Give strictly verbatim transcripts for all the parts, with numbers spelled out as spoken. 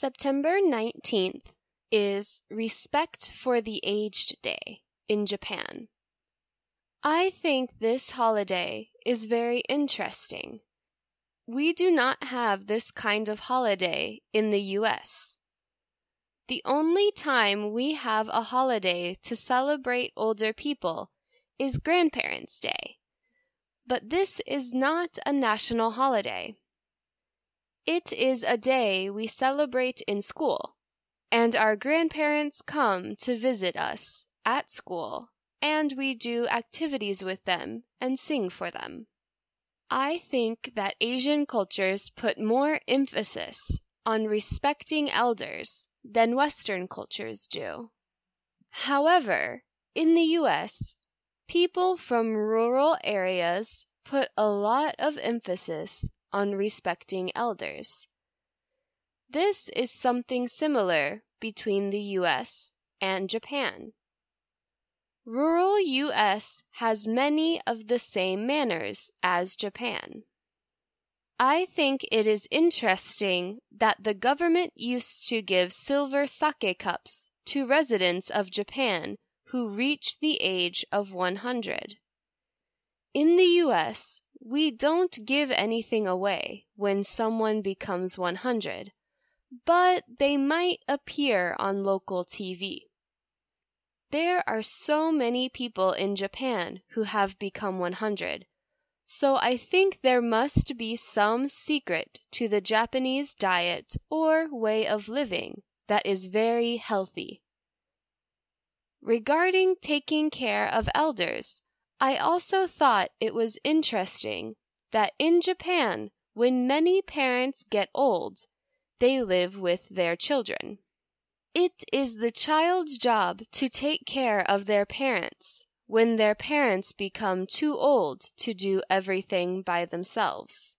September nineteenth is Respect for the Aged Day in Japan. I think this holiday is very interesting. We do not have this kind of holiday in the U S. The only time we have a holiday to celebrate older people is Grandparents' Day, but this is not a national holiday. It is a day we celebrate in school, and our grandparents come to visit us at school, and we do activities with them and sing for them. I think that Asian cultures put more emphasis on respecting elders than Western cultures do. However, in the U S, people from rural areas put a lot of emphasis on respecting elders. This is something similar between the U S and Japan. Rural U S has many of the same manners as Japan. I think it is interesting that the government used to give silver sake cups to residents of Japan who reached the age of one hundred. In the U S, we don't give anything away when someone becomes one hundred, but they might appear on local T V. There are so many people in Japan who have become one hundred, so I think there must be some secret to the Japanese diet or way of living that is very healthy. Regarding taking care of elders, I also thought it was interesting that in Japan, when many parents get old, they live with their children. It is the child's job to take care of their parents when their parents become too old to do everything by themselves.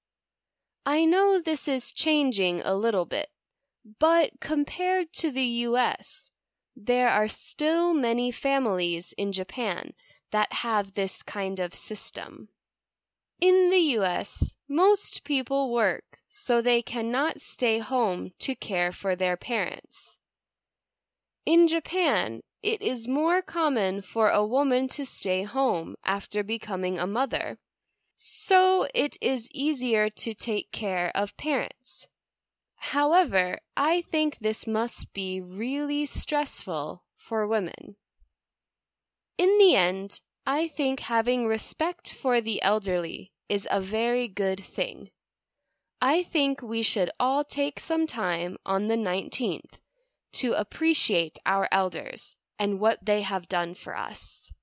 I know this is changing a little bit, but compared to the U S, there are still many families in Japan that have this kind of system. In the U S, most people work, so they cannot stay home to care for their parents. In Japan, it is more common for a woman to stay home after becoming a mother, so it is easier to take care of parents. However, I think this must be really stressful for women. In the end, I think having respect for the elderly is a very good thing. I think we should all take some time on the nineteenth to appreciate our elders and what they have done for us.